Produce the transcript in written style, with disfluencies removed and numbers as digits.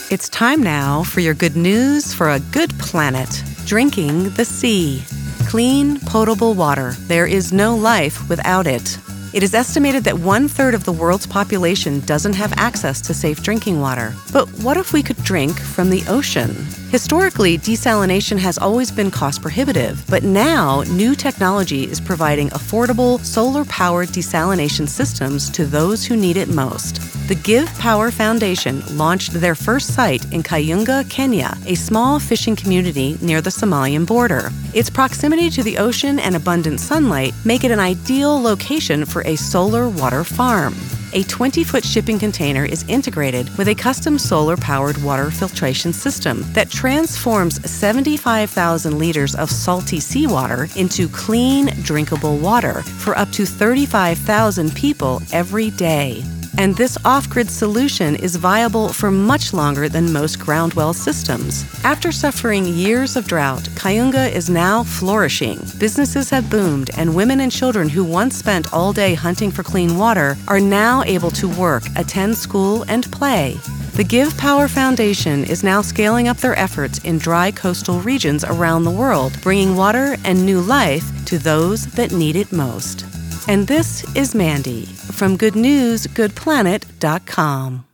It's time now for your good news for a good planet. Drinking the sea. Clean, potable water. There is no life without it. It is estimated that 1/3 of the world's population doesn't have access to safe drinking water. But what if we could drink from the ocean? Historically, desalination has always been cost prohibitive, but now new technology is providing affordable, solar-powered desalination systems to those who need it most. The Give Power Foundation launched their first site in Kayunga, Kenya, a small fishing community near the Somalian border. Its proximity to the ocean and abundant sunlight make it an ideal location for a solar water farm. A 20-foot shipping container is integrated with a custom solar-powered water filtration system that transforms 75,000 liters of salty seawater into clean, drinkable water for up to 35,000 people every day. And this off-grid solution is viable for much longer than most ground well systems. After suffering years of drought, Kayunga is now flourishing. Businesses have boomed, and women and children who once spent all day hunting for clean water are now able to work, attend school, and play. The Give Power Foundation is now scaling up their efforts in dry coastal regions around the world, bringing water and new life to those that need it most. And this is Mandy from GoodNewsGoodPlanet.com.